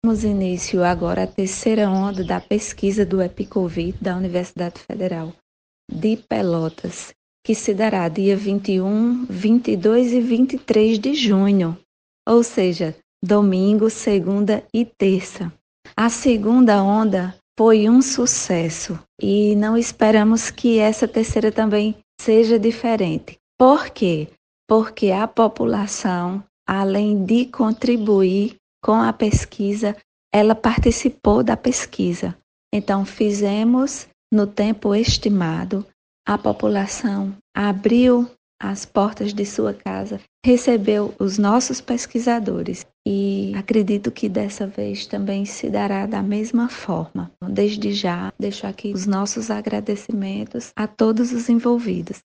Damos início agora à terceira onda da pesquisa do EpiCovid da Universidade Federal de Pelotas, que se dará dia 21, 22 e 23 de junho, ou seja, domingo, segunda e terça. A segunda onda foi um sucesso e não esperamos que essa terceira também seja diferente. Por quê? Porque a população, além de contribuir com a pesquisa, ela participou da pesquisa. Então, fizemos no tempo estimado, a população abriu as portas de sua casa, recebeu os nossos pesquisadores e acredito que dessa vez também se dará da mesma forma. Desde já, deixo aqui os nossos agradecimentos a todos os envolvidos.